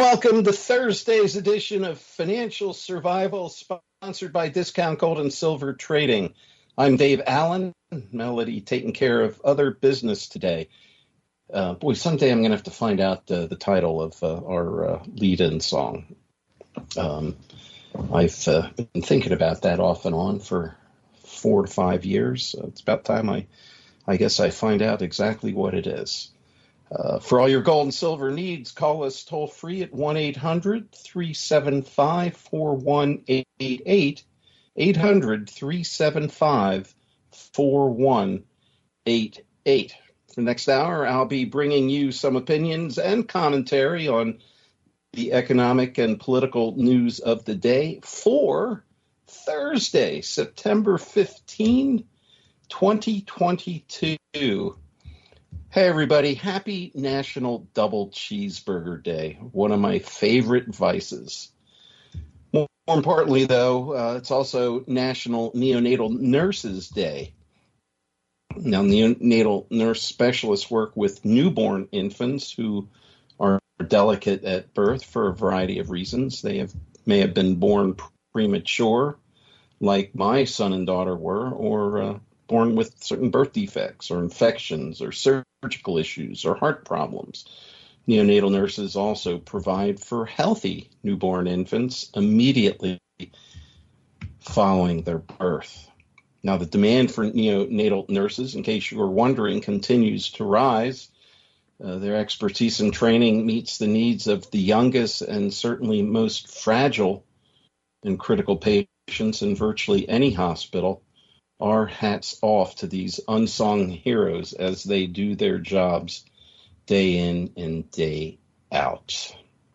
Welcome to Thursday's edition of Financial Survival, sponsored by Discount Gold and Silver Trading. I'm Dave Allen. Melody taking care of other business today. Someday I'm going to have to find out the title of our lead-in song. I've been thinking about that off and on for 4 to 5 years. It's about time I guess I find out exactly what it is. For all your gold and silver needs, call us toll free at 1-800-375-4188, 800-375-4188. For the next hour, I'll be bringing you some opinions and commentary on the economic and political news of the day for Thursday, September 15, 2022. Hey, everybody. Happy National Double Cheeseburger Day, one of my favorite vices. More importantly, though, it's also National Neonatal Nurses Day. Now, neonatal nurse specialists work with newborn infants who are delicate at birth for a variety of reasons. They may have been born premature, like my son and daughter were, or born with certain birth defects or infections or surgical issues or heart problems. Neonatal nurses also provide for healthy newborn infants immediately following their birth. Now, the demand for neonatal nurses, in case you were wondering, continues to rise. Their expertise and training meets the needs of the youngest and certainly most fragile and critical patients in virtually any hospital. Our hats off to these unsung heroes as they do their jobs day in and day out.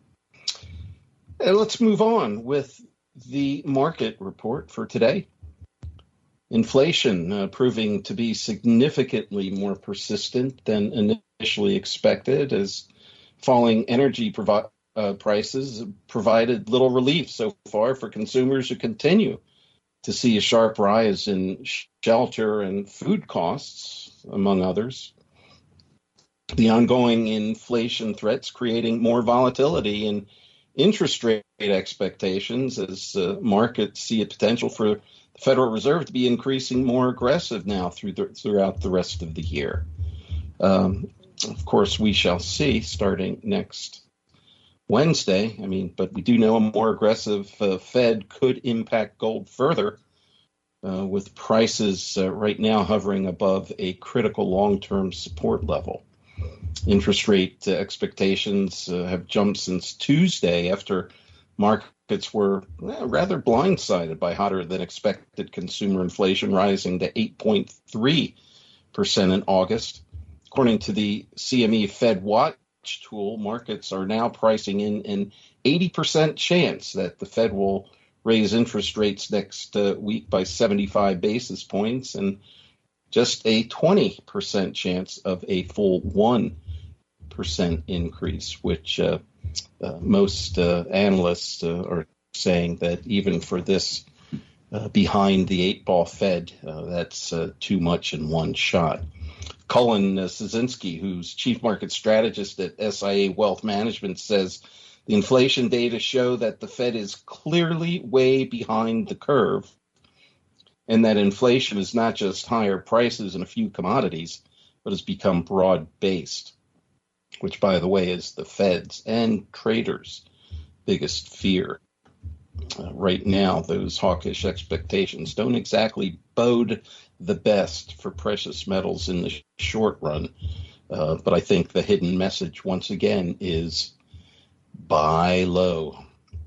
And let's move on with the market report for today. Inflation proving to be significantly more persistent than initially expected, as falling energy prices provided little relief so far for consumers who continue to see a sharp rise in shelter and food costs, among others. The ongoing inflation threats creating more volatility in interest rate expectations as markets see a potential for the Federal Reserve to be increasing more aggressive now throughout the rest of the year. Of course, we shall see starting next Wednesday. But we do know a more aggressive Fed could impact gold further, with prices right now hovering above a critical long-term support level. Interest rate expectations have jumped since Tuesday after markets were rather blindsided by hotter than expected consumer inflation rising to 8.3% in August. According to the CME Fed Watch tool, markets are now pricing in an 80% chance that the Fed will raise interest rates next week by 75 basis points and just a 20% chance of a full 1% increase, which most analysts are saying that even for this behind the 8-ball Fed, that's too much in one shot. Cullen Szynski, who's chief market strategist at SIA Wealth Management, says the inflation data show that the Fed is clearly way behind the curve and that inflation is not just higher prices in a few commodities, but has become broad-based, which, by the way, is the Fed's and traders' biggest fear. Right now, those hawkish expectations don't exactly bode the best for precious metals in the short run. But I think the hidden message, once again, is buy low.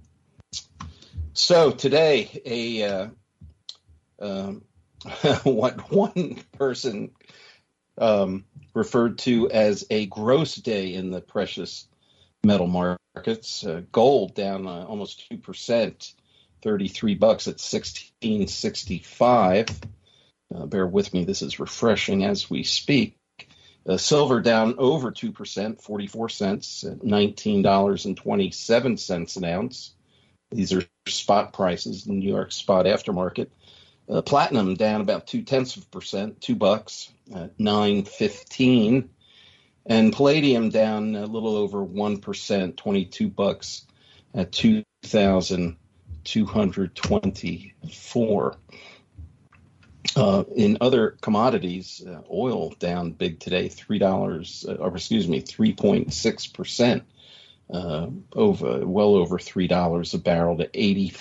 So today, what one person referred to as a gross day in the precious metal markets. Gold down almost 2%, $33 at $16.65. Bear with me, this is refreshing as we speak. Silver down over 2%, 44 cents at $19.27 an ounce. These are spot prices in the New York spot aftermarket. Platinum down about 0.2%, $2 at $9.15. And palladium down a little over 1%, $22 at 2,224. In other commodities, oil down big today, $3.6%, well over $3 a barrel to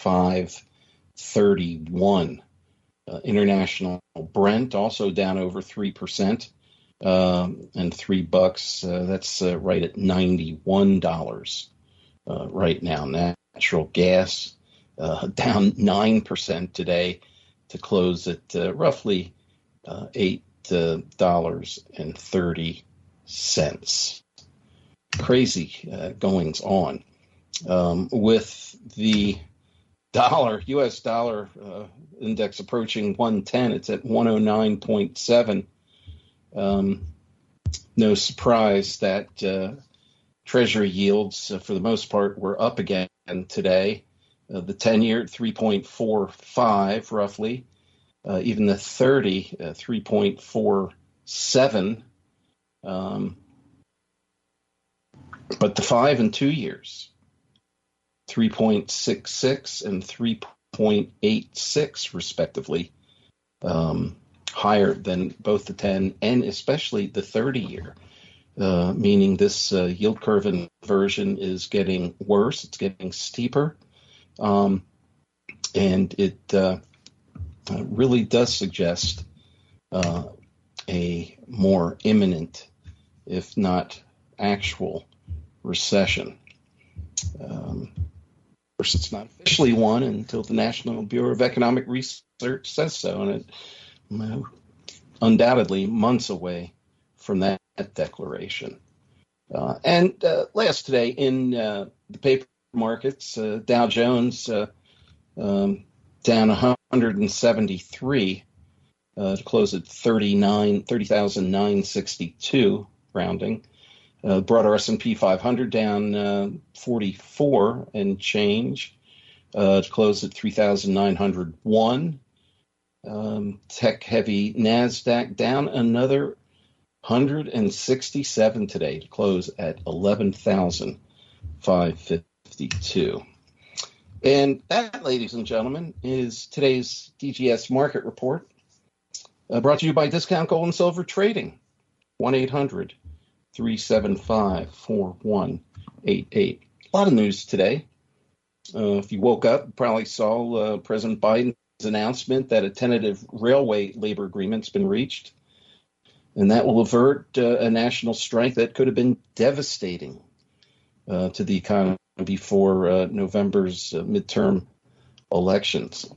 85.31. International Brent also down over 3%, and $3. That's right at $91 right now. Natural gas down 9% today to close at roughly $8.30. Crazy goings on with the U.S. dollar index approaching 110. It's at 109.7. No surprise that Treasury yields, for the most part, were up again today. The 10-year at 3.45 roughly. Even the 30, 3.47. But the 5 and 2 years, 3.66 and 3.86 respectively, higher than both the 10 and especially the 30-year, meaning this yield curve inversion is getting worse. It's getting steeper. And it really does suggest a more imminent, if not actual, recession. Of course, it's not officially one until the National Bureau of Economic Research says so, and it undoubtedly months away from that declaration. And last today in the paper markets, Dow Jones down 173 to close at 30,962 rounding. Broader S&P 500 down 44 and change to close at 3,901. Tech-heavy NASDAQ down another 167 today to close at 11,552. And that, ladies and gentlemen, is today's DGS Market Report, brought to you by Discount Gold and Silver Trading, 1-800-375-4188. A lot of news today. If you woke up, you probably saw President Biden's announcement that a tentative railway labor agreement's been reached, and that will avert a national strike that could have been devastating to the economy before November's midterm elections.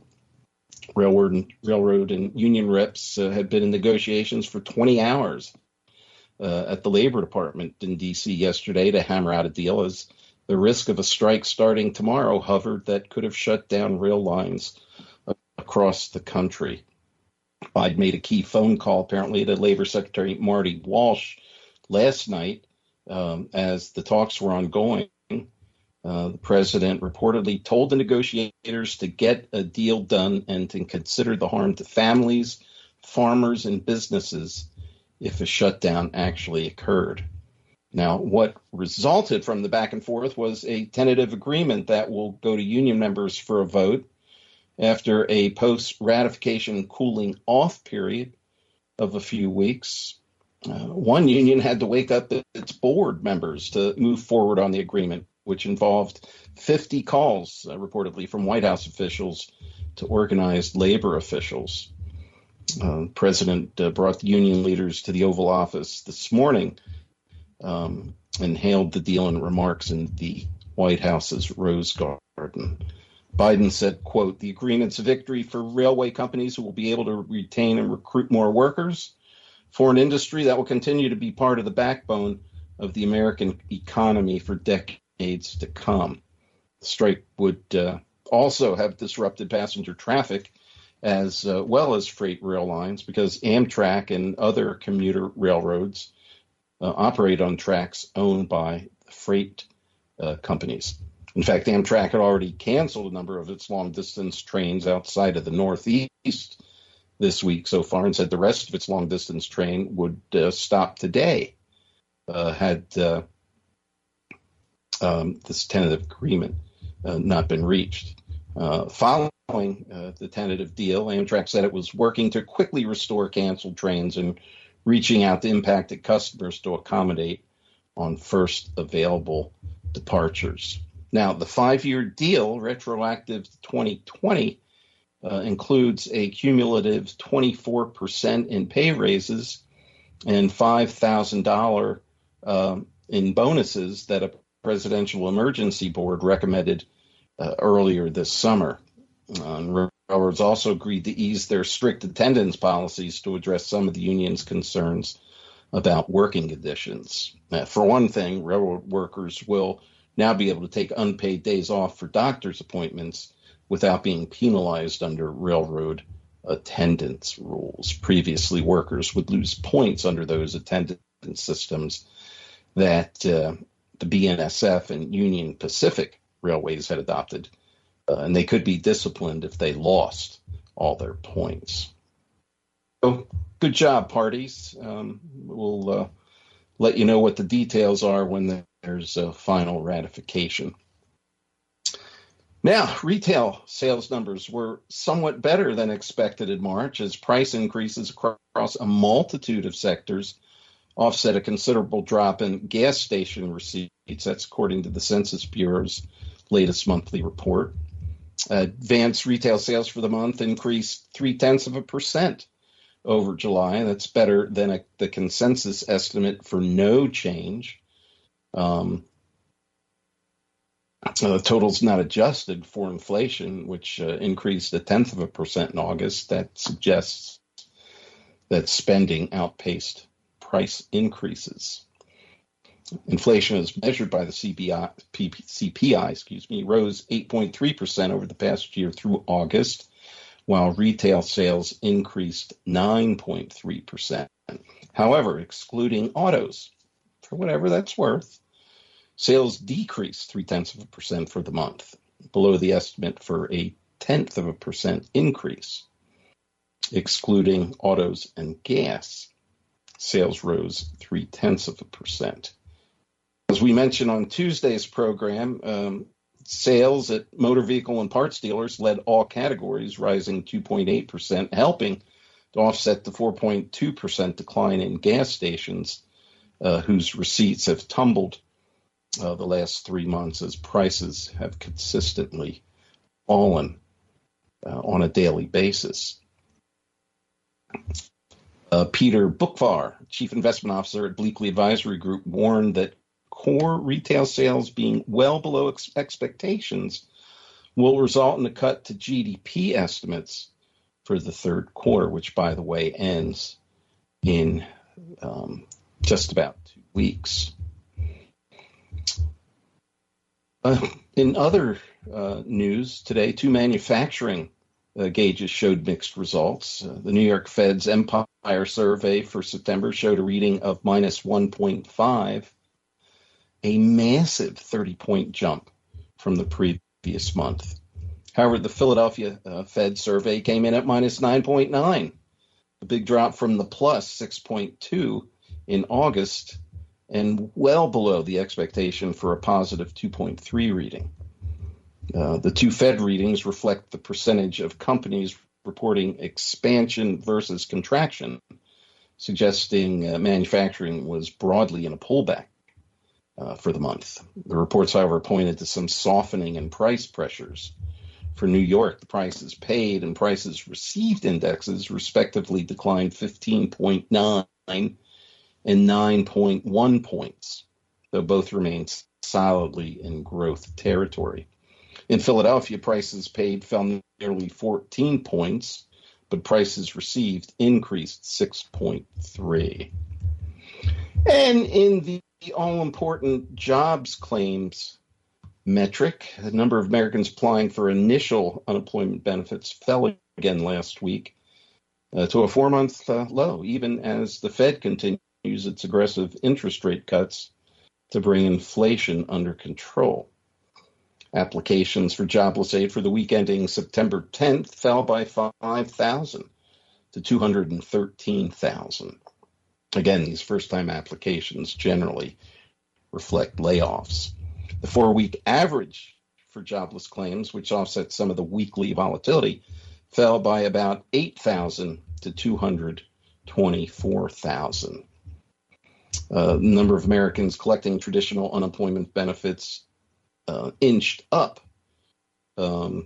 Railroad and union reps had been in negotiations for 20 hours at the Labor Department in D.C. yesterday to hammer out a deal, as the risk of a strike starting tomorrow hovered that could have shut down rail lines across the country. Biden made a key phone call, apparently, to Labor Secretary Marty Walsh last night as the talks were ongoing. The president reportedly told the negotiators to get a deal done and to consider the harm to families, farmers, and businesses if a shutdown actually occurred. Now, what resulted from the back and forth was a tentative agreement that will go to union members for a vote after a post-ratification cooling off period of a few weeks. One union had to wake up its board members to move forward on the agreement, which involved 50 calls, reportedly, from White House officials to organized labor officials. The president brought the union leaders to the Oval Office this morning and hailed the deal in remarks in the White House's Rose Garden. Biden said, quote, "The agreement's a victory for railway companies who will be able to retain and recruit more workers, for an industry that will continue to be part of the backbone of the American economy for decades to come." The strike would also have disrupted passenger traffic as well as freight rail lines, because Amtrak and other commuter railroads operate on tracks owned by freight companies. In fact, Amtrak had already canceled a number of its long-distance trains outside of the Northeast this week so far, and said the rest of its long-distance train would stop today. had this tentative agreement not been reached. Following the tentative deal, Amtrak said it was working to quickly restore canceled trains and reaching out to impacted customers to accommodate on first available departures. Now, the 5-year deal, retroactive to 2020, includes a cumulative 24% in pay raises and $5,000 in bonuses that a presidential emergency board recommended earlier this summer. Railroads also agreed to ease their strict attendance policies to address some of the union's concerns about working conditions. For one thing, railroad workers will now be able to take unpaid days off for doctor's appointments without being penalized under railroad attendance rules. Previously, workers would lose points under those attendance systems that the BNSF and Union Pacific Railways had adopted, and they could be disciplined if they lost all their points. So, good job, parties. We'll let you know what the details are when there's a final ratification. Now, retail sales numbers were somewhat better than expected in March as price increases across a multitude of sectors offset a considerable drop in gas station receipts. That's according to the Census Bureau's latest monthly report. Advanced retail sales for the month increased 0.3% over July. That's better than the consensus estimate for no change. The total's not adjusted for inflation, which increased 0.1% in August. That suggests that spending outpaced price increases. Inflation, as measured by the CPI, rose 8.3% over the past year through August, while retail sales increased 9.3%. However, excluding autos, for whatever that's worth, sales decreased 0.3% for the month, below the estimate for a 0.1% increase. Excluding autos and gas, sales rose 0.3%. As we mentioned on Tuesday's program, sales at motor vehicle and parts dealers led all categories, rising 2.8%, helping to offset the 4.2% decline in gas stations, whose receipts have tumbled the last 3 months as prices have consistently fallen on a daily basis. Peter Bookvar, Chief Investment Officer at Bleakley Advisory Group, warned that core retail sales being well below expectations will result in a cut to GDP estimates for the third quarter, which, by the way, ends in just about 2 weeks. In other news today, 2 manufacturing gauges showed mixed results. The New York Fed's Empire Survey for September showed a reading of minus 1.5, a massive 30-point jump from the previous month. However, the Philadelphia Fed survey came in at minus 9.9, a big drop from the plus 6.2 in August, and well below the expectation for a positive 2.3 reading. The 2 Fed readings reflect the percentage of companies reporting expansion versus contraction, suggesting manufacturing was broadly in a pullback for the month. The reports, however, pointed to some softening in price pressures. For New York, the prices paid and prices received indexes respectively declined 15.9 and 9.1 points, though both remained solidly in growth territory. In Philadelphia, prices paid fell nearly 14 points, but prices received increased 6.3. And in the all-important jobs claims metric, the number of Americans applying for initial unemployment benefits fell again last week to a 4-month low, even as the Fed continues its aggressive interest rate cuts to bring inflation under control. Applications for jobless aid for the week ending September 10th fell by 5,000 to 213,000. Again, these first-time applications generally reflect layoffs. The 4-week average for jobless claims, which offsets some of the weekly volatility, fell by about 8,000 to 224,000. The number of Americans collecting traditional unemployment benefits inched up to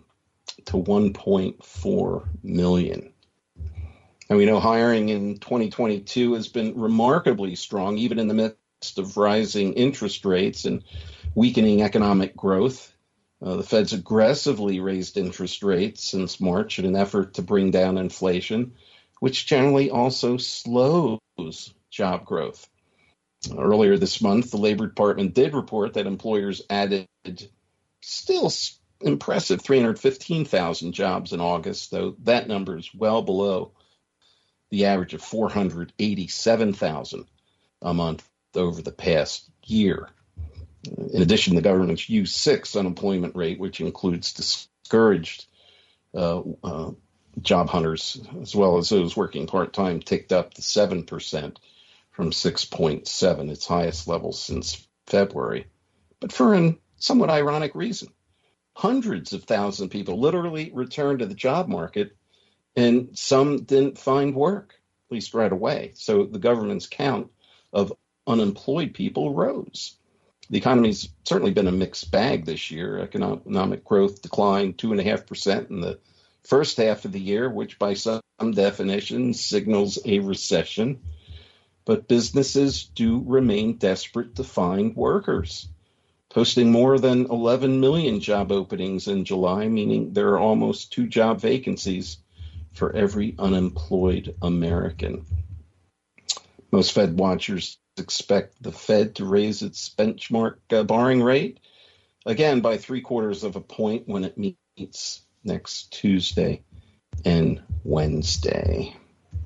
1.4 million. And we know hiring in 2022 has been remarkably strong, even in the midst of rising interest rates and weakening economic growth. The Fed's aggressively raised interest rates since March in an effort to bring down inflation, which generally also slows job growth. Earlier this month, the Labor Department did report that employers added still impressive 315,000 jobs in August, though that number is well below the average of 487,000 a month over the past year. In addition, the government's U6 unemployment rate, which includes discouraged job hunters, as well as those working part-time, ticked up to 7% from 6.7, its highest level since February. But for a somewhat ironic reason. Hundreds of thousands of people literally returned to the job market, and some didn't find work, at least right away. So the government's count of unemployed people rose. The economy's certainly been a mixed bag this year. Economic growth declined 2.5% in the first half of the year, which by some definitions signals a recession. But businesses do remain desperate to find workers, posting more than 11 million job openings in July, meaning there are almost 2 job vacancies for every unemployed American. Most Fed watchers expect the Fed to raise its benchmark borrowing rate again by 0.75 of a point when it meets next Tuesday and Wednesday.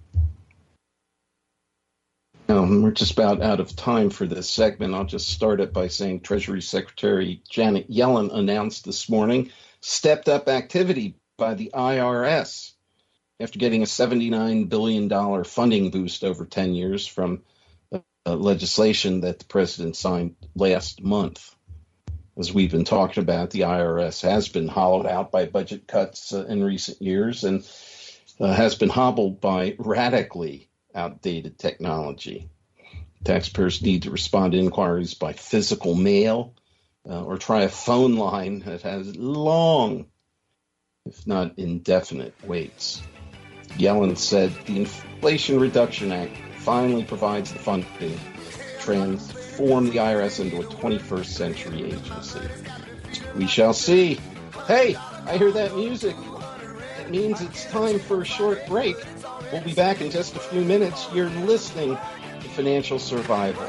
Now, we're just about out of time for this segment. I'll just start it by saying Treasury Secretary Janet Yellen announced this morning stepped up activity by the IRS after getting a $79 billion funding boost over 10 years from legislation that the president signed last month. As we've been talking about, the IRS has been hollowed out by budget cuts in recent years and has been hobbled by radically outdated technology. Taxpayers need to respond to inquiries by physical mail or try a phone line that has long, if not indefinite, waits. Yellen said the Inflation Reduction Act finally provides the funding to transform the IRS into a 21st century agency. We shall see. Hey, I hear that music. It means it's time for a short break. We'll be back in just a few minutes. You're listening to Financial Survival.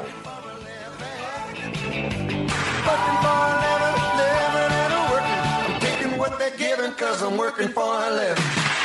I'm taking what they're giving 'cause I'm working for a living.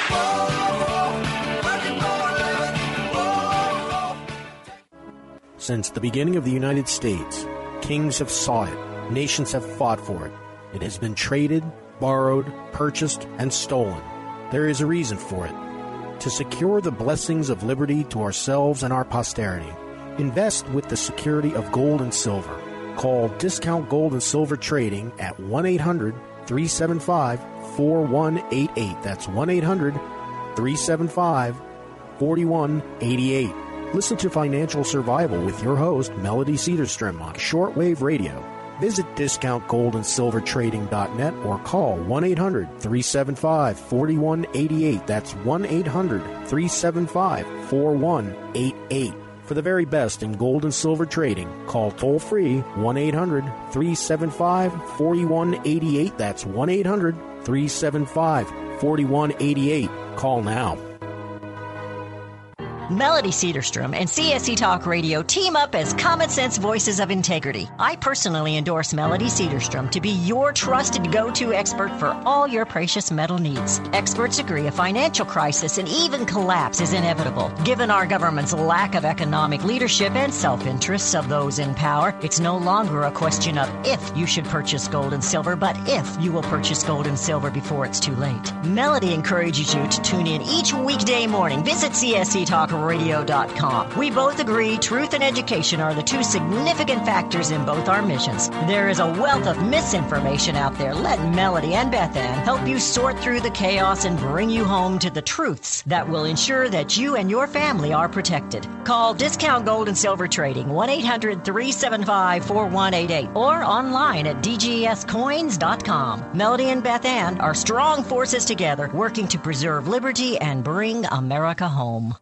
Since the beginning of the United States, kings have sought it, nations have fought for it. It has been traded, borrowed, purchased, and stolen. There is a reason for it. To secure the blessings of liberty to ourselves and our posterity, invest with the security of gold and silver. Call Discount Gold and Silver Trading at 1-800-375-4188. That's 1-800-375-4188. Listen to Financial Survival with your host, Melody Cedarstrom, on shortwave radio. Visit discountgoldandsilvertrading.net or call 1-800-375-4188. That's 1-800-375-4188. For the very best in gold and silver trading, call toll-free 1-800-375-4188. That's 1-800-375-4188. Call now. Melody Cedarstrom and CSC Talk Radio team up as common sense voices of integrity. I personally endorse Melody Cedarstrom to be your trusted go-to expert for all your precious metal needs. Experts agree a financial crisis and even collapse is inevitable. Given our government's lack of economic leadership and self-interests of those in power, it's no longer a question of if you should purchase gold and silver, but if you will purchase gold and silver before it's too late. Melody encourages you to tune in each weekday morning. Visit CSC Talk CSCTalkRadio.com. We both agree truth and education are the two significant factors in both our missions. There is a wealth of misinformation out there. Let Melody and Beth Ann help you sort through the chaos and bring you home to the truths that will ensure that you and your family are protected. Call Discount Gold and Silver Trading 1-800-375-4188 or online at dgscoins.com. Melody and Beth Ann are strong forces together working to preserve liberty and bring America home.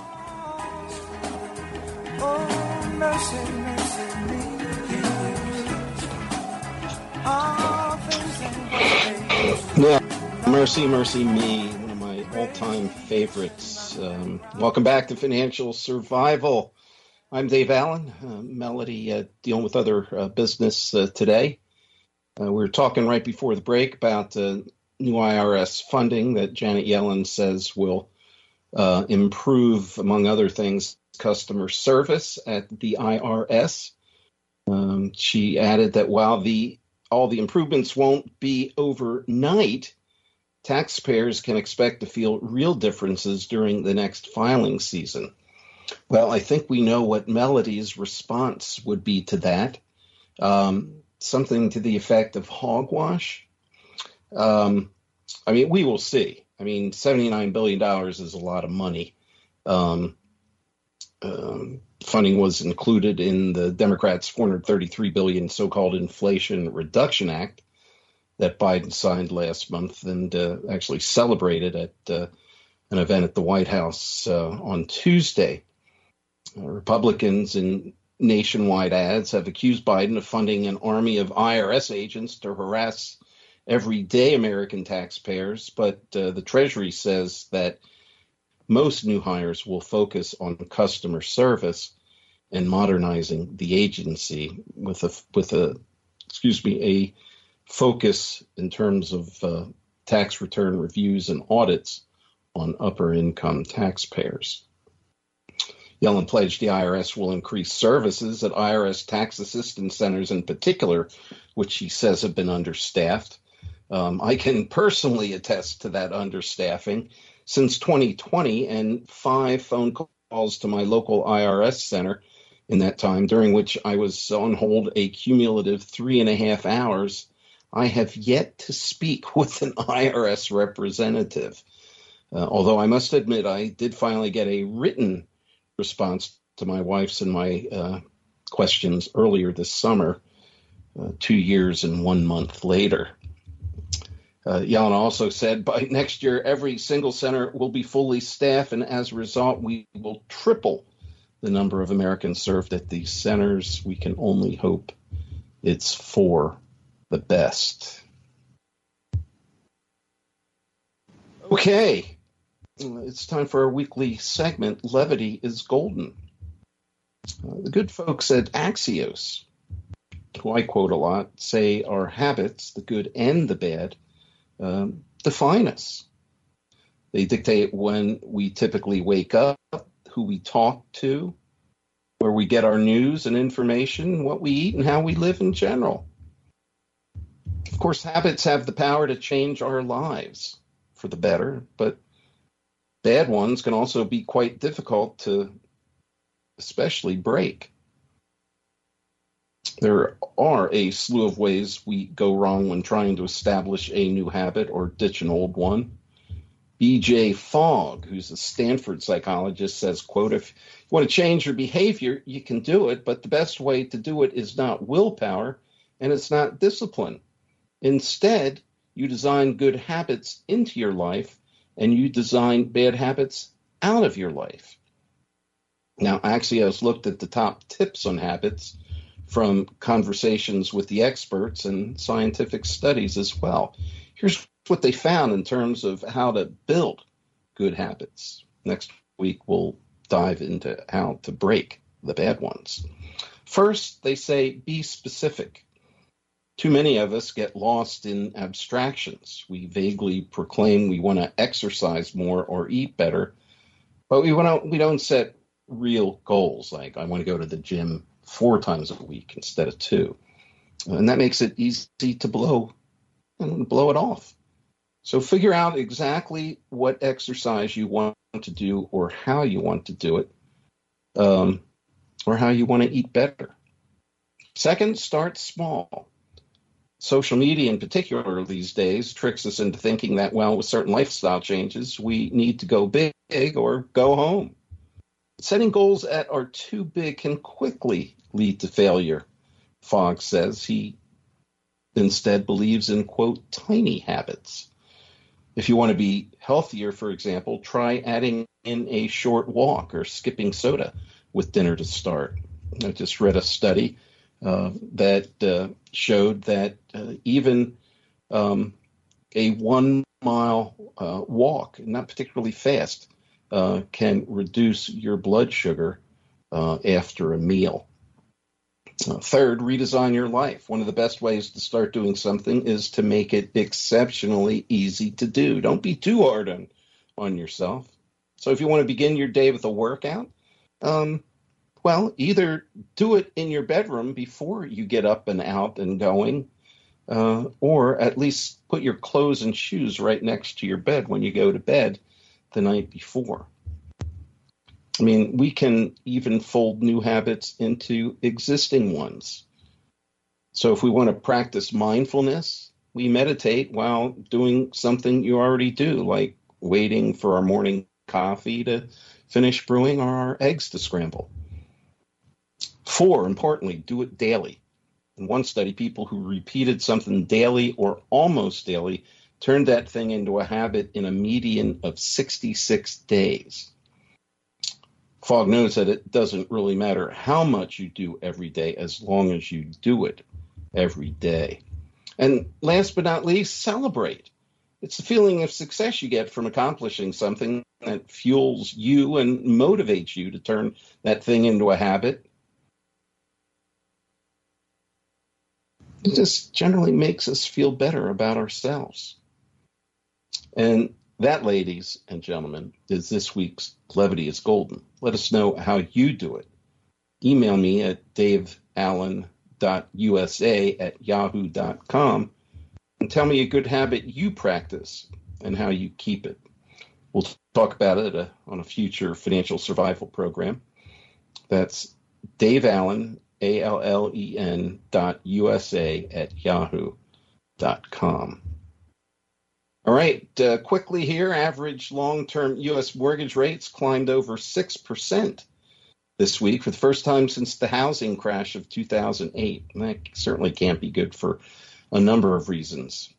Oh, mercy, mercy me. Yeah, Mercy, Mercy Me, one of my all-time favorites. Welcome back to Financial Survival. I'm Dave Allen. Melody dealing with other business today. We were talking right before the break about new IRS funding that Janet Yellen says will improve, among other things, customer service at the IRS. She added that while all the improvements won't be overnight, taxpayers can expect to feel real differences during the next filing season. Well, I think we know what Melody's response would be to that. Something to the effect of hogwash. I mean, we will see. I mean, $79 billion is a lot of money. Funding was included in the Democrats' $433 billion so-called Inflation Reduction Act that Biden signed last month and actually celebrated at an event at the White House on Tuesday. Republicans in nationwide ads have accused Biden of funding an army of IRS agents to harass everyday American taxpayers, but the Treasury says that most new hires will focus on customer service and modernizing the agency with a focus in terms of tax return reviews and audits on upper income taxpayers. Yellen pledged the IRS will increase services at IRS tax assistance centers in particular, which she says have been understaffed. I can personally attest to that understaffing. Since 2020 and 5 phone calls to my local IRS center in that time, during which I was on hold a cumulative 3.5 hours, I have yet to speak with an IRS representative. Although I must admit I did finally get a written response to my wife's and my questions earlier this summer, 2 years and 1 month later. Yellen also said by next year, every single center will be fully staffed, and as a result, we will triple the number of Americans served at these centers. We can only hope it's for the best. Okay, it's time for our weekly segment, Levity is Golden. The good folks at Axios, who I quote a lot, say our habits, the good and the bad, define us. They dictate when we typically wake up, who we talk to, where we get our news and information, what we eat, and how we live in general. Of course, habits have the power to change our lives for the better, but bad ones can also be quite difficult to especially break. There are a slew of ways we go wrong when trying to establish a new habit or ditch an old one. B.J. Fogg, who's a Stanford psychologist, says, quote, if you want to change your behavior, you can do it, but the best way to do it is not willpower and it's not discipline. Instead, you design good habits into your life and you design bad habits out of your life. Now, Axios looked at the top tips on habits from conversations with the experts and scientific studies as well. Here's what they found in terms of how to build good habits. Next week, we'll dive into how to break the bad ones. First, they say be specific. Too many of us get lost in abstractions. We vaguely proclaim we want to exercise more or eat better, but we don't set real goals, like I want to go to the gym 4 times a week instead of 2. And that makes it easy to blow it off. So figure out exactly what exercise you want to do or how you want to do it, or how you want to eat better. Second, start small. Social media in particular these days tricks us into thinking that, well, with certain lifestyle changes, we need to go big or go home. Setting goals that are too big can quickly lead to failure, Fogg says. He instead believes in, quote, tiny habits. If you want to be healthier, for example, try adding in a short walk or skipping soda with dinner to start. I just read a study that showed that even a 1 mile walk, not particularly fast, can reduce your blood sugar after a meal. Third, redesign your life. One of the best ways to start doing something is to make it exceptionally easy to do. Don't be too hard on yourself. So if you want to begin your day with a workout, well, either do it in your bedroom before you get up and out and going, or at least put your clothes and shoes right next to your bed when you go to bed the night before. I mean, we can even fold new habits into existing ones. So if we want to practice mindfulness, we meditate while doing something you already do, like waiting for our morning coffee to finish brewing or our eggs to scramble. 4, importantly, do it daily. In one study, people who repeated something daily or almost daily turned that thing into a habit in a median of 66 days. Fogg knows that it doesn't really matter how much you do every day as long as you do it every day. And last but not least, celebrate. It's the feeling of success you get from accomplishing something that fuels you and motivates you to turn that thing into a habit. It just generally makes us feel better about ourselves. And that, ladies and gentlemen, is this week's Levity is Golden. Let us know how you do it. Email me at daveallen.usa@yahoo.com and tell me a good habit you practice and how you keep it. We'll talk about it on a future financial survival program. That's Dave Allen, ALLEN.USA@yahoo.com. All right, quickly here, average long-term U.S. mortgage rates climbed over 6% this week for the first time since the housing crash of 2008. And that certainly can't be good for a number of reasons.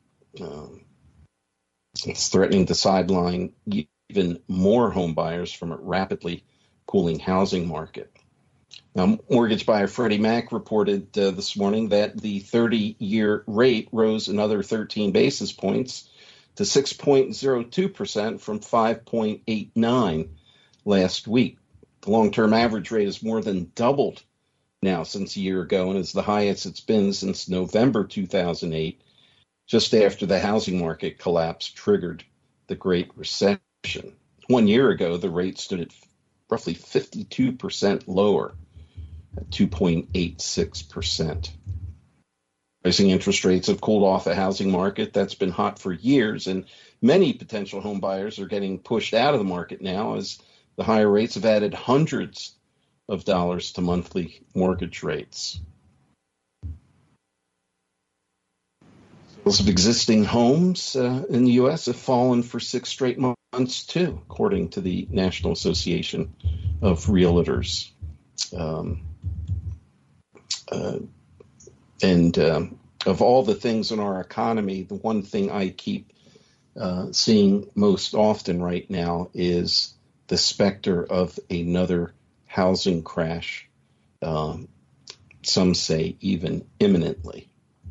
It's threatening to sideline even more home buyers from a rapidly cooling housing market. Now, mortgage buyer Freddie Mac reported this morning that the 30-year rate rose another 13 basis points to 6.02% from 5.89 last week. The long-term average rate has more than doubled now since a year ago and is the highest it's been since November 2008, just after the housing market collapse triggered the Great Recession. 1 year ago, the rate stood at roughly 52% lower at 2.86%. Rising interest rates have cooled off a housing market that's been hot for years, and many potential home buyers are getting pushed out of the market now as the higher rates have added hundreds of dollars to monthly mortgage rates. Sales of existing homes in the U.S. have fallen for 6 straight months, too, according to the National Association of Realtors. Of all the things in our economy, the one thing I keep seeing most often right now is the specter of another housing crash, some say even imminently.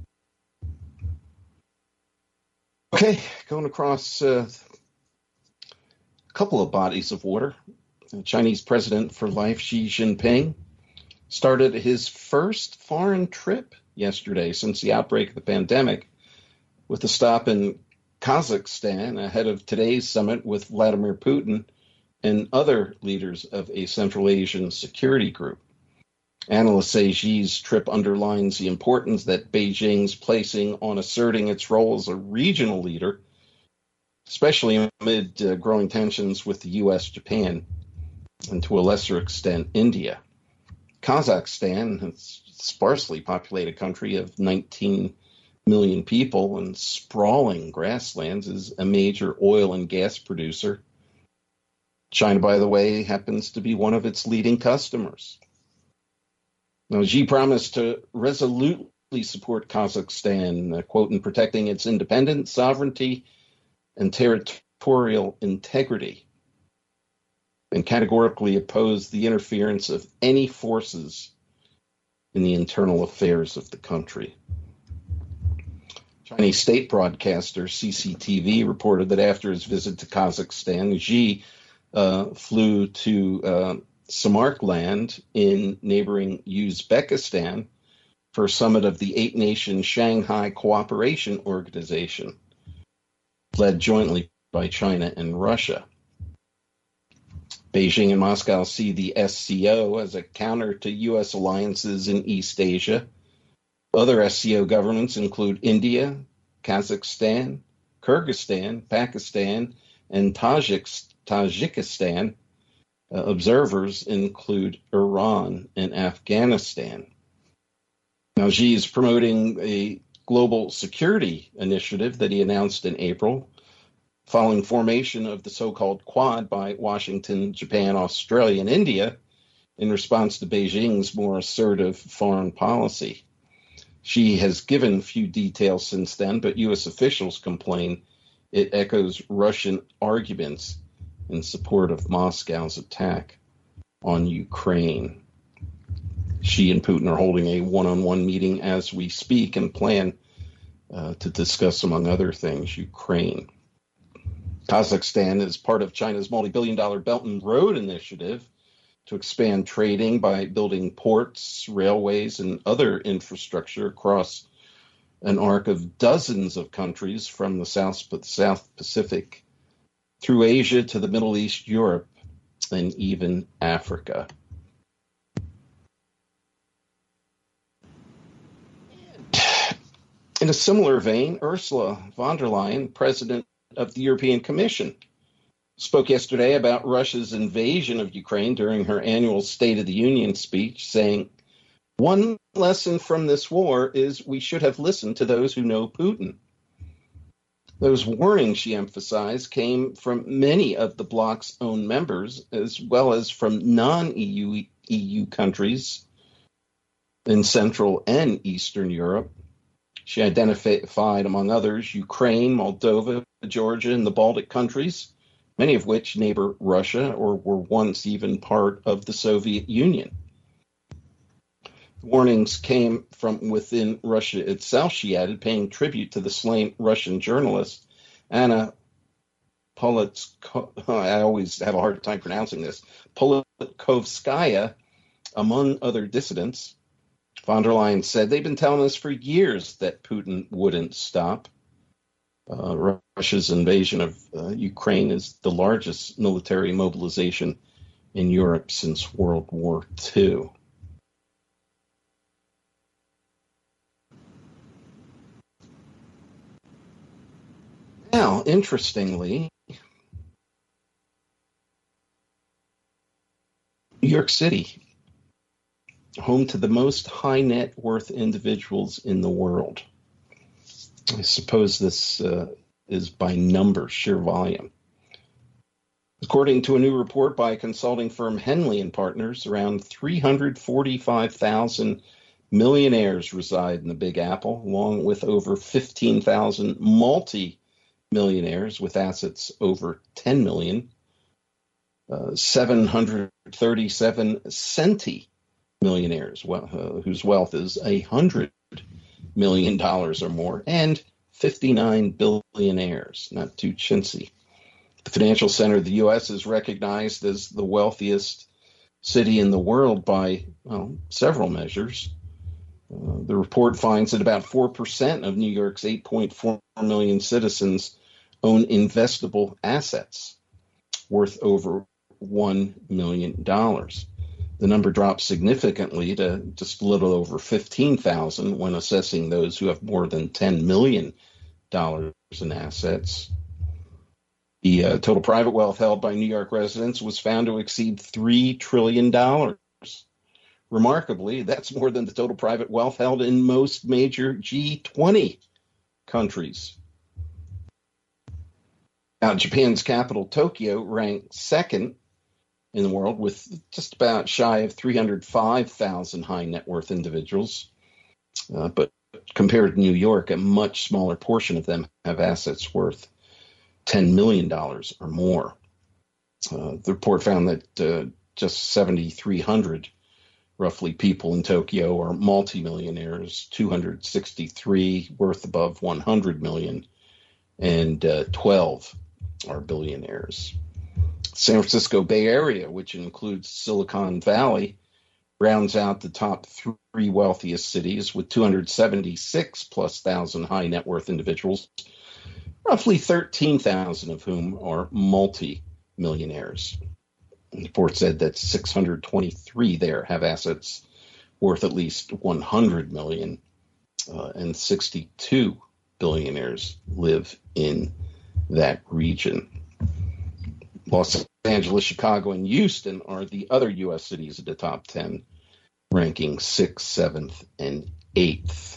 Okay, going across a couple of bodies of water. The Chinese president for life, Xi Jinping, started his first foreign trip yesterday since the outbreak of the pandemic, with a stop in Kazakhstan ahead of today's summit with Vladimir Putin and other leaders of a Central Asian security group. Analysts say Xi's trip underlines the importance that Beijing's placing on asserting its role as a regional leader especially amid growing tensions with the U.S., Japan, and to a lesser extent, India. Kazakhstan, a sparsely populated country of 19 million people and sprawling grasslands, is a major oil and gas producer. China, by the way, happens to be one of its leading customers. Now, Xi promised to resolutely support Kazakhstan, quote, in protecting its independence, sovereignty, and territorial integrity, and categorically opposed the interference of any forces in the internal affairs of the country. Chinese state broadcaster CCTV reported that after his visit to Kazakhstan, Xi flew to Samarkand in neighboring Uzbekistan for a summit of the eight-nation Shanghai Cooperation Organization, led jointly by China and Russia. Beijing and Moscow see the SCO as a counter to U.S. alliances in East Asia. Other SCO governments include India, Kazakhstan, Kyrgyzstan, Pakistan, and Tajikistan. Observers include Iran and Afghanistan. Now, Xi is promoting a global security initiative that he announced in April, following formation of the so-called Quad by Washington, Japan, Australia, and India in response to Beijing's more assertive foreign policy. Xi has given few details since then, but U.S. officials complain it echoes Russian arguments in support of Moscow's attack on Ukraine. Xi and Putin are holding a one-on-one meeting as we speak and plan to discuss, among other things, Ukraine. Kazakhstan is part of China's multi-billion-dollar Belt and Road Initiative to expand trading by building ports, railways, and other infrastructure across an arc of dozens of countries from the South Pacific through Asia to the Middle East, Europe, and even Africa. In a similar vein, Ursula von der Leyen, president of the European Commission, spoke yesterday about Russia's invasion of Ukraine during her annual State of the Union speech, saying, "One lesson from this war is we should have listened to those who know Putin." Those warnings, she emphasized, came from many of the bloc's own members, as well as from non-EU countries in Central and Eastern Europe. She identified, among others, Ukraine, Moldova, Georgia, and the Baltic countries, many of which neighbor Russia or were once even part of the Soviet Union. Warnings came from within Russia itself, she added, paying tribute to the slain Russian journalist Anna Politkovskaya, I always have a hard time pronouncing this, Politkovskaya, among other dissidents. Von der Leyen said, "They've been telling us for years that Putin wouldn't stop." Russia's invasion of Ukraine is the largest military mobilization in Europe since World War II. Now, interestingly, New York City, home to the most high net worth individuals in the world. I suppose this is by number, sheer volume. According to a new report by consulting firm Henley and Partners, around 345,000 millionaires reside in the Big Apple, along with over 15,000 multi-millionaires with assets over 10 million, 737 centimillionaires whose wealth is $100 million or more, and 59 billionaires, not too chintzy. The financial center of the U.S. is recognized as the wealthiest city in the world by several measures. The report finds that about 4% of New York's 8.4 million citizens own investable assets worth over $1 million. The number drops significantly to just a little over 15,000 when assessing those who have more than $10 million in assets. The total private wealth held by New York residents was found to exceed $3 trillion. Remarkably, that's more than the total private wealth held in most major G20 countries. Now, Japan's capital, Tokyo, ranked second in the world with just about shy of 305,000 high net worth individuals. But compared to New York, a much smaller portion of them have assets worth $10 million or more. The report found that just 7,300 roughly people in Tokyo are multimillionaires, 263 worth above 100 million, and 12 are billionaires. San Francisco Bay Area, which includes Silicon Valley, rounds out the top three wealthiest cities with 276 plus thousand high net worth individuals, roughly 13,000 of whom are multi-millionaires. The report said that 623 there have assets worth at least 100 million, and 62 billionaires live in that region. Los Angeles, Chicago, and Houston are the other U.S. cities in the top 10, ranking 6th, 7th, and 8th.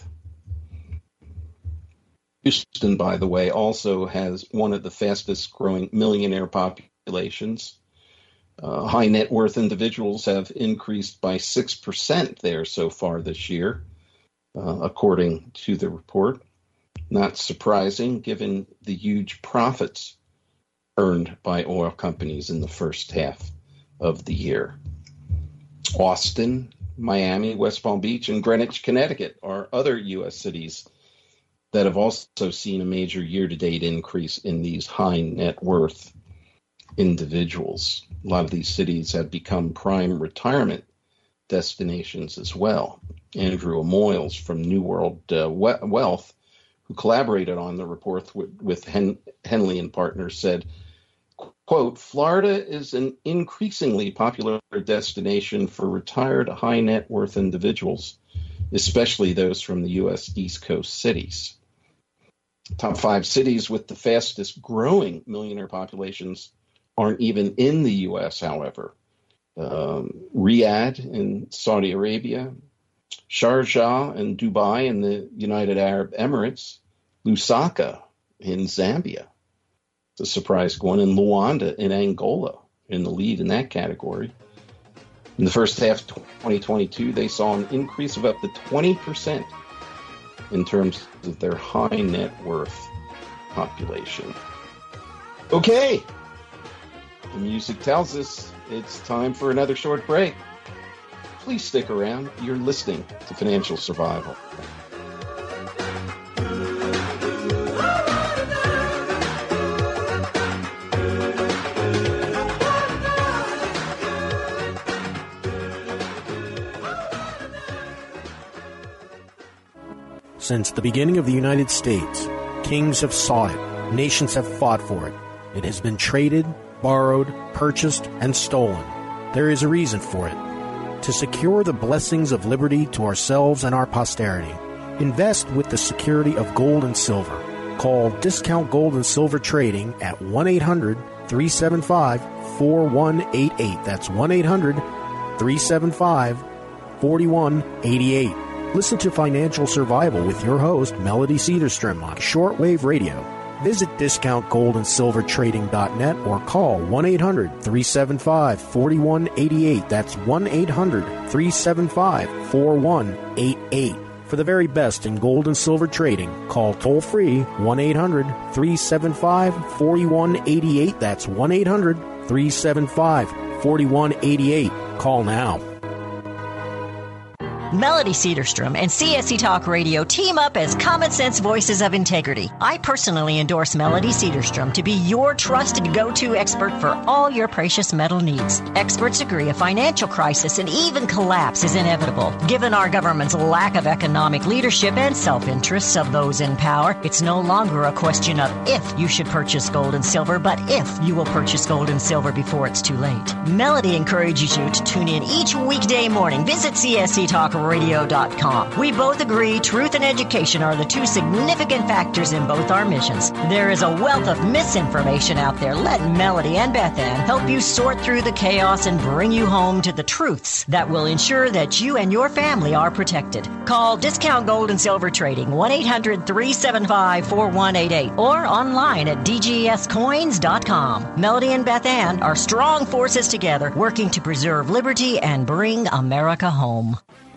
Houston, by the way, also has one of the fastest growing millionaire populations. High net worth individuals have increased by 6% there so far this year, according to the report. Not surprising, given the huge profits earned by oil companies in the first half of the year. Austin, Miami, West Palm Beach, and Greenwich, Connecticut are other U.S. cities that have also seen a major year-to-date increase in these high net worth individuals. A lot of these cities have become prime retirement destinations as well. Andrew Moyles from New World Wealth, who collaborated on the report with Henley and Partners, said, quote, Florida is an increasingly popular destination for retired high net worth individuals, especially those from the U.S. East Coast cities. Top 5 cities with the fastest growing millionaire populations aren't even in the U.S., however. Riyadh in Saudi Arabia, Sharjah and Dubai in the United Arab Emirates, Lusaka in Zambia, it's a surprise one, and Luanda in Angola in the lead in that category. In the first half of 2022, they saw an increase of up to 20% in terms of their high net worth population. Okay, the music tells us it's time for another short break. Please stick around. You're listening to Financial Survival. Since the beginning of the United States, kings have sought it, nations have fought for it. It has been traded, borrowed, purchased, and stolen. There is a reason for it. To secure the blessings of liberty to ourselves and our posterity, invest with the security of gold and silver. Call Discount Gold and Silver Trading at 1-800-375-4188. That's 1-800-375-4188. Listen to Financial Survival with your host, Melody Cedarstrom, on shortwave radio. Visit discountgoldandsilvertrading.net or call 1-800-375-4188. That's 1-800-375-4188. For the very best in gold and silver trading, call toll-free 1-800-375-4188. That's 1-800-375-4188. Call now. Melody Cedarstrom and CSC Talk Radio team up as Common Sense Voices of Integrity. I personally endorse Melody Cedarstrom to be your trusted go-to expert for all your precious metal needs. Experts agree a financial crisis and even collapse is inevitable. Given our government's lack of economic leadership and self-interests of those in power, it's no longer a question of if you should purchase gold and silver, but if you will purchase gold and silver before it's too late. Melody encourages you to tune in each weekday morning. Visit CSC Talk CSCTalkRadio.com. We both agree truth and education are the two significant factors in both our missions. There is a wealth of misinformation out there. Let Melody and Beth Ann help you sort through the chaos and bring you home to the truths that will ensure that you and your family are protected. Call Discount Gold and Silver Trading 1-800-375-4188 or online at dgscoins.com. Melody and Beth Ann are strong forces together working to preserve liberty and bring America home.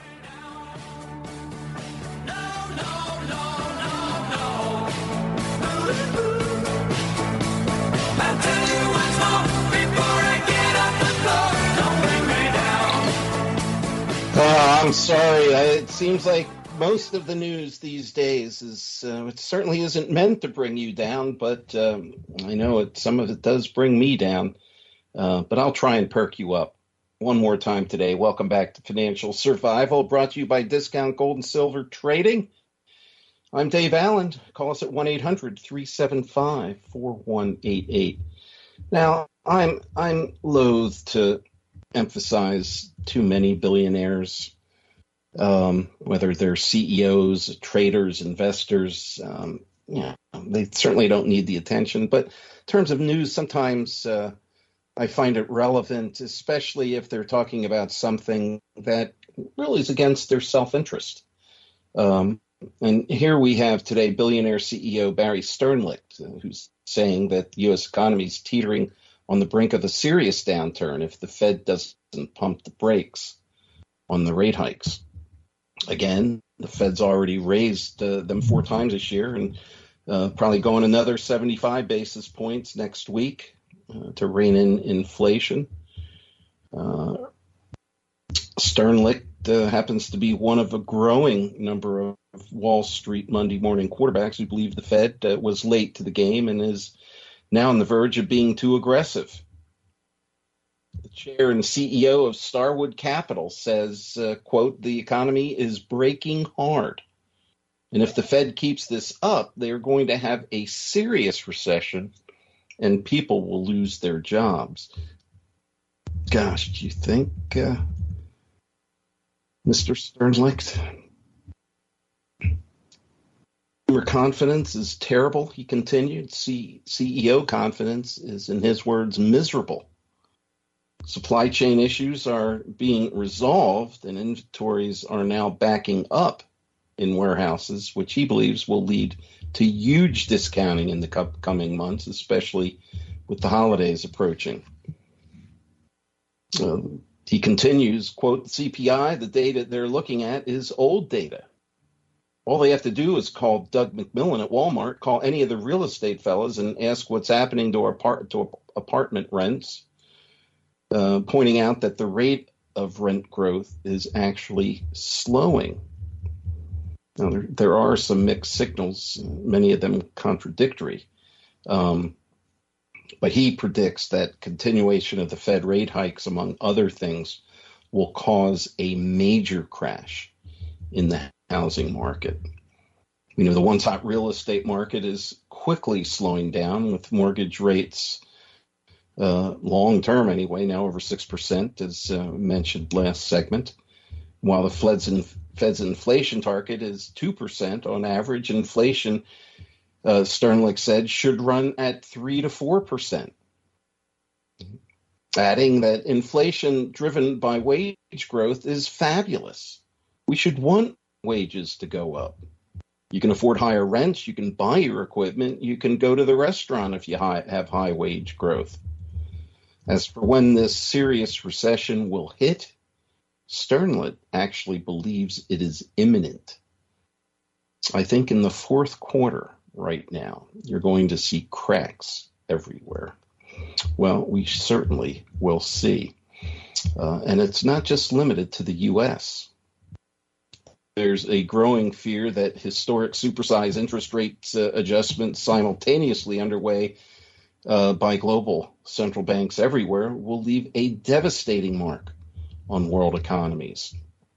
I'm sorry. It seems like most of the news these days is it certainly isn't meant to bring you down, but I know some of it does bring me down. But I'll try and perk you up one more time today. Welcome back to Financial Survival, brought to you by Discount Gold and Silver Trading. I'm Dave Allen. Call us at 1-800-375-4188. Now, I'm loath to emphasize too many billionaires, whether they're CEOs, traders, investors. They certainly don't need the attention. But in terms of news, sometimes I find it relevant, especially if they're talking about something that really is against their self-interest. And here we have today billionaire CEO Barry Sternlicht, who's saying that the U.S. economy is teetering on the brink of a serious downturn if the Fed doesn't pump the brakes on the rate hikes. Again, the Fed's already raised them 4 times this year and probably going another 75 basis points next week to rein in inflation. Sternlicht happens to be one of a growing number of Wall Street Monday morning quarterbacks who believe the Fed was late to the game and is now on the verge of being too aggressive. The chair and CEO of Starwood Capital says, quote, the economy is breaking hard. And if the Fed keeps this up, they're going to have a serious recession and people will lose their jobs. Gosh, do you think, Mr. Sternlicht? Consumer confidence is terrible, he continued. CEO confidence is, in his words, miserable. Supply chain issues are being resolved and inventories are now backing up in warehouses, which he believes will lead to huge discounting in the coming months, especially with the holidays approaching. He continues, quote, CPI, the data they're looking at is old data. All they have to do is call Doug McMillan at Walmart, call any of the real estate fellas and ask what's happening to apartment rents, pointing out that the rate of rent growth is actually slowing. Now, there are some mixed signals, many of them contradictory. But he predicts that continuation of the Fed rate hikes, among other things, will cause a major crash in the housing market. You know, the once hot real estate market is quickly slowing down with mortgage rates long term anyway, now over 6%, as mentioned last segment, while the Fed's inflation target is 2% on average. Inflation, Sternlicht said, should run at 3 to 4%. Adding that inflation driven by wage growth is fabulous. We should want wages to go up. You can afford higher rents, you can buy your equipment, you can go to the restaurant if you have high wage growth. As for when this serious recession will hit, Sternlicht actually believes it is imminent. I think in the fourth quarter right now, you're going to see cracks everywhere. Well, we certainly will see. And it's not just limited to the U.S. There's a growing fear that historic supersized interest rate adjustments simultaneously underway by global central banks everywhere will leave a devastating mark on world economies.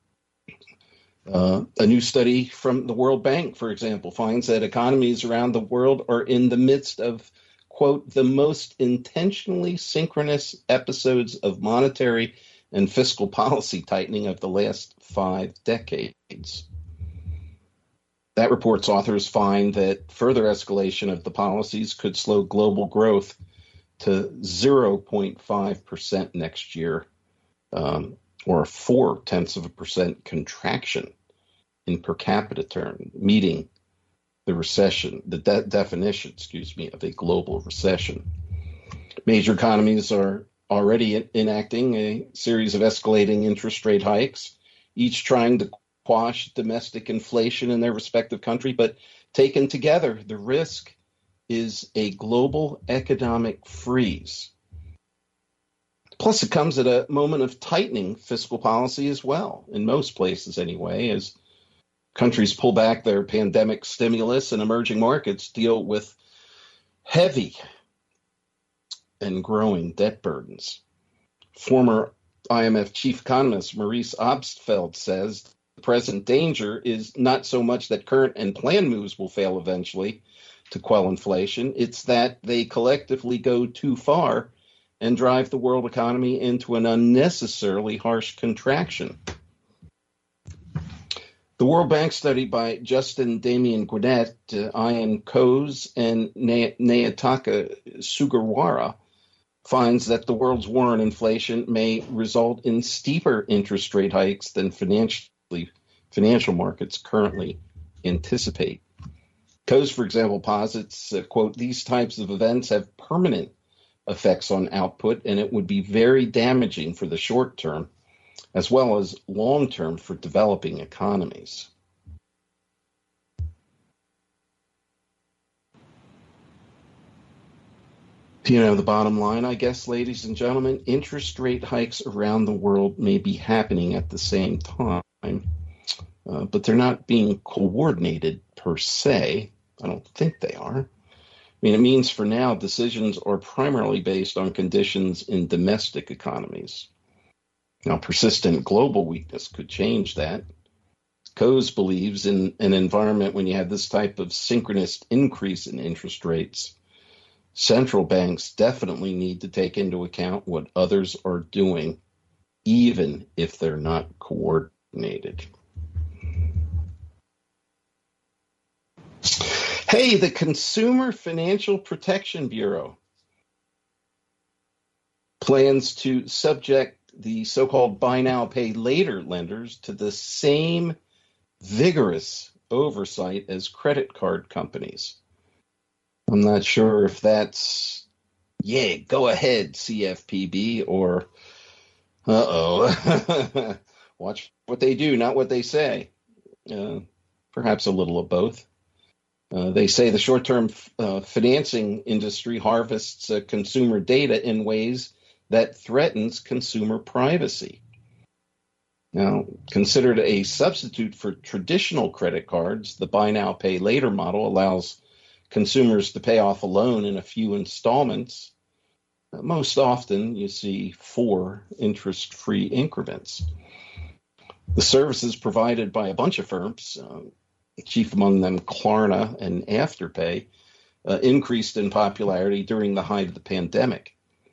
A new study from the World Bank, for example, finds that economies around the world are in the midst of, quote, the most intentionally synchronous episodes of monetary and fiscal policy tightening of the last 5 decades. That report's authors find that further escalation of the policies could slow global growth to 0.5% next year, or a 0.4% contraction in per capita term, meeting the definition of a global recession. Major economies are already enacting a series of escalating interest rate hikes, each trying to quash domestic inflation in their respective country, but taken together, the risk is a global economic freeze. Plus, it comes at a moment of tightening fiscal policy as well, in most places anyway, as countries pull back their pandemic stimulus and emerging markets deal with heavy and growing debt burdens. Former IMF chief economist Maurice Obstfeld says the present danger is not so much that current and planned moves will fail eventually to quell inflation, it's that they collectively go too far and drive the world economy into an unnecessarily harsh contraction. The World Bank study by Justin Damien Gwinnett, Ian Coase, and Nayataka Sugawara finds that the world's war on inflation may result in steeper interest rate hikes than financial markets currently anticipate. Coase, for example, posits, quote, these types of events have permanent effects on output, and it would be very damaging for the short term, as well as long term for developing economies. You know, the bottom line, I guess, ladies and gentlemen, interest rate hikes around the world may be happening at the same time, but they're not being coordinated per se. I don't think they are. I mean, it means for now, decisions are primarily based on conditions in domestic economies. Now, persistent global weakness could change that. Coase believes in an environment when you have this type of synchronous increase in interest rates, central banks definitely need to take into account what others are doing, even if they're not coordinated. Hey, the Consumer Financial Protection Bureau plans to subject the so-called buy now, pay later lenders to the same vigorous oversight as credit card companies. I'm not sure if that's, go ahead, CFPB, or, watch what they do, not what they say. Perhaps a little of both. They say the short-term financing industry harvests consumer data in ways that threatens consumer privacy. Now, considered a substitute for traditional credit cards, the buy now, pay later model allows consumers to pay off a loan in a few installments. Most often, you see 4 interest-free increments. The services provided by a bunch of firms, chief among them Klarna and Afterpay, increased in popularity during the height of the pandemic.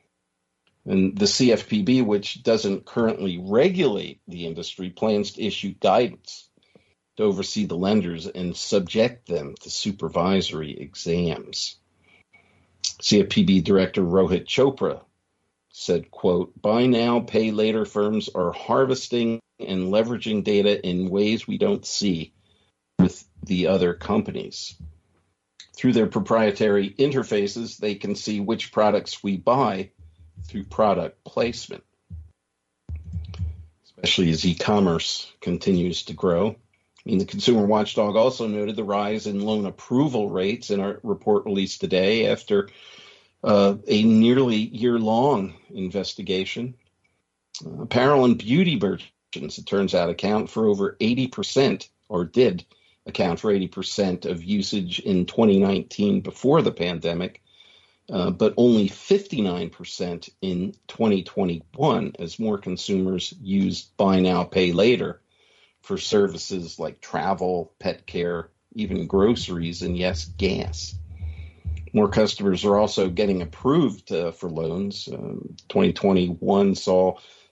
And the CFPB, which doesn't currently regulate the industry, plans to issue guidance to oversee the lenders and subject them to supervisory exams. CFPB Director Rohit Chopra said, quote, buy now, pay later firms are harvesting and leveraging data in ways we don't see with the other companies. Through their proprietary interfaces, they can see which products we buy through product placement, especially as e-commerce continues to grow. I mean, the Consumer Watchdog also noted the rise in loan approval rates in our report released today after a nearly year-long investigation. Apparel and beauty merchants, it turns out, account for over 80%, or did account for 80% of usage in 2019 before the pandemic, but only 59% in 2021 as more consumers used buy now, pay later for services like travel, pet care, even groceries, and yes, gas. More customers are also getting approved for loans. 2021 saw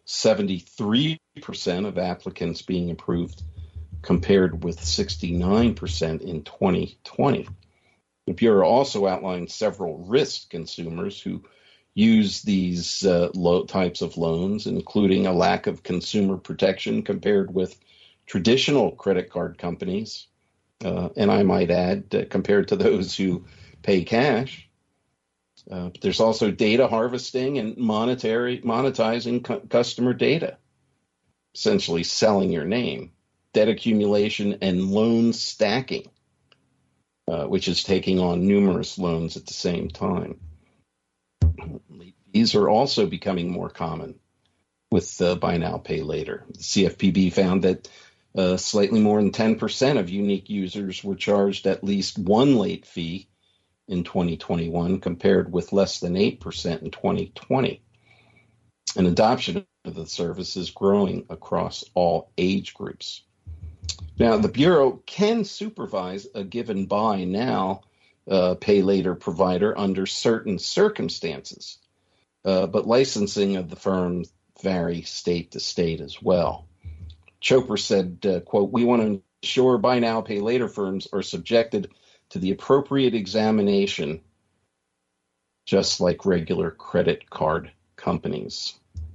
73% of applicants being approved, compared with 69% in 2020. The Bureau also outlined several risk consumers who use these types of loans, including a lack of consumer protection compared with traditional credit card companies, and I might add, compared to those who pay cash. There's also data harvesting and monetizing customer data, essentially selling your name, debt accumulation, and loan stacking, which is taking on numerous loans at the same time. Late fees are also becoming more common with buy now, pay later. The CFPB found that slightly more than 10% of unique users were charged at least one late fee in 2021, compared with less than 8% in 2020. And adoption of the service is growing across all age groups. Now, the Bureau can supervise a given buy now, pay later provider under certain circumstances, but licensing of the firms vary state to state as well. Chopra said, quote, "We want to ensure buy now, pay later firms are subjected to the appropriate examination, just like regular credit card companies."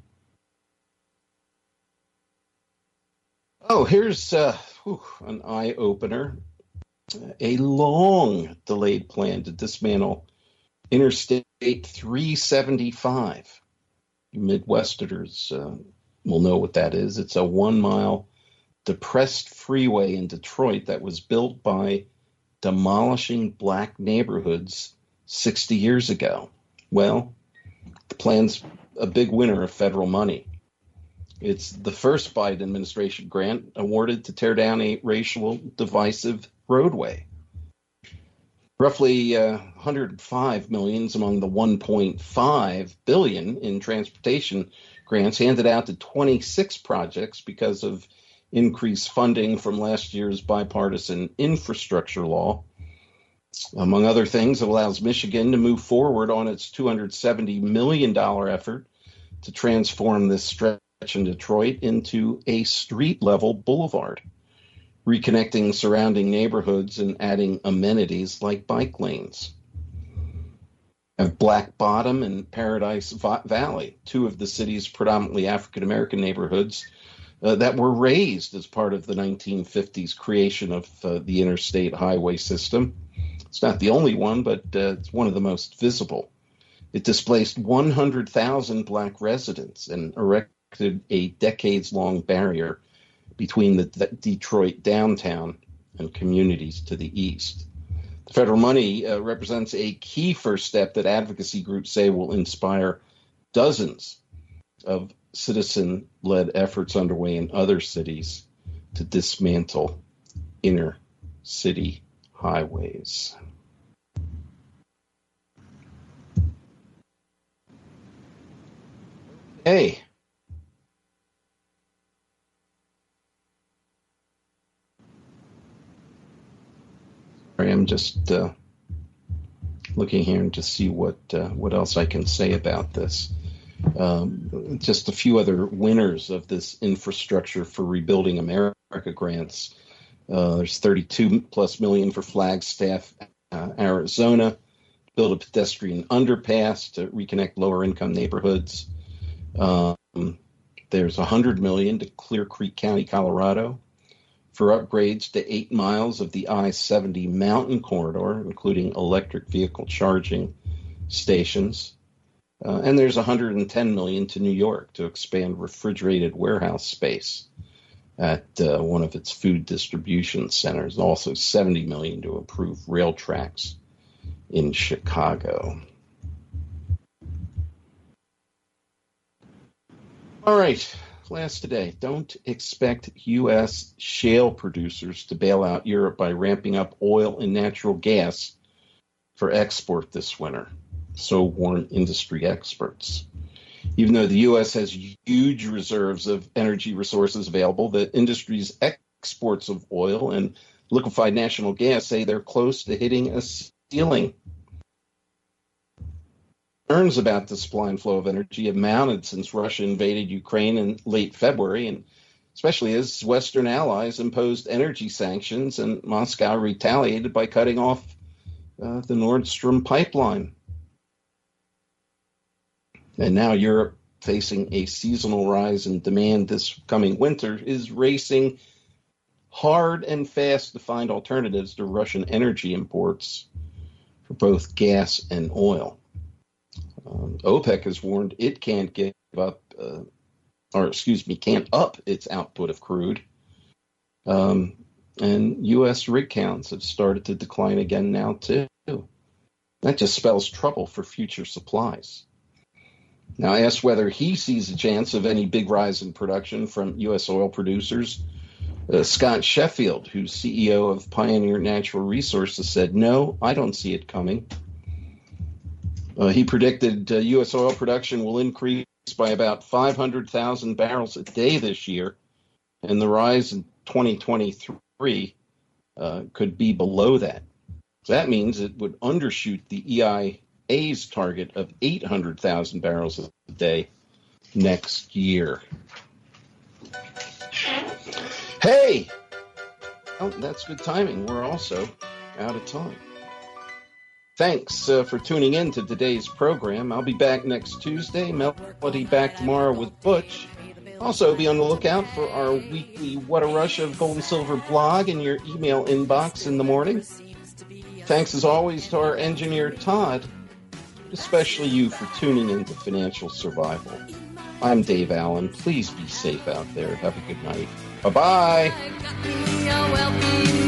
Oh, here's an eye-opener. A long-delayed plan to dismantle Interstate 375. Midwesterners will know what that is. It's a 1-mile depressed freeway in Detroit that was built by demolishing black neighborhoods 60 years ago. Well, the plan's a big winner of federal money. It's the first Biden administration grant awarded to tear down a racial divisive roadway. Roughly $105 million among the $1.5 billion in transportation grants handed out to 26 projects because of increased funding from last year's bipartisan infrastructure law. Among other things, it allows Michigan to move forward on its $270 million effort to transform this stretch in Detroit into a street-level boulevard, reconnecting surrounding neighborhoods and adding amenities like bike lanes. Have Black Bottom and Paradise Valley, two of the city's predominantly African-American neighborhoods that were raised as part of the 1950s creation of the interstate highway system. It's not the only one, but it's one of the most visible. It displaced 100,000 black residents and erected a decades-long barrier between the Detroit downtown and communities to the east. The federal money represents a key first step that advocacy groups say will inspire dozens of citizen-led efforts underway in other cities to dismantle inner city highways. Hey. I'm just looking here to see what else I can say about this. Just a few other winners of this Infrastructure for Rebuilding America grants. There's $32+ million for Flagstaff, Arizona, to build a pedestrian underpass to reconnect lower-income neighborhoods. There's $100 million to Clear Creek County, Colorado, for upgrades to 8 miles of the I-70 mountain corridor, including electric vehicle charging stations. And there's $110 million to New York to expand refrigerated warehouse space at one of its food distribution centers. Also $70 million to improve rail tracks in Chicago. All right. Last today, don't expect U.S. shale producers to bail out Europe by ramping up oil and natural gas for export this winter, so warn industry experts. Even though the U.S. has huge reserves of energy resources available, the industry's exports of oil and liquefied natural gas say they're close to hitting a ceiling. Concerns about the supply and flow of energy have mounted since Russia invaded Ukraine in late February, and especially as Western allies imposed energy sanctions and Moscow retaliated by cutting off the Nord Stream pipeline. And now Europe, facing a seasonal rise in demand this coming winter, is racing hard and fast to find alternatives to Russian energy imports for both gas and oil. OPEC has warned it can't can't up its output of crude. And U.S. rig counts have started to decline again now, too. That just spells trouble for future supplies. Now, asked whether he sees a chance of any big rise in production from U.S. oil producers, Scott Sheffield, who's CEO of Pioneer Natural Resources, said, "No, I don't see it coming." He predicted U.S. oil production will increase by about 500,000 barrels a day this year, and the rise in 2023 could be below that. So that means it would undershoot the EIA's target of 800,000 barrels a day next year. Hey! Oh, that's good timing. We're also out of time. Thanks for tuning in to today's program. I'll be back next Tuesday. Melody back tomorrow with Butch. Also, be on the lookout for our weekly What a Rush of Gold and Silver blog in your email inbox in the morning. Thanks, as always, to our engineer, Todd, especially you for tuning in to Financial Survival. I'm Dave Allen. Please be safe out there. Have a good night. Bye-bye.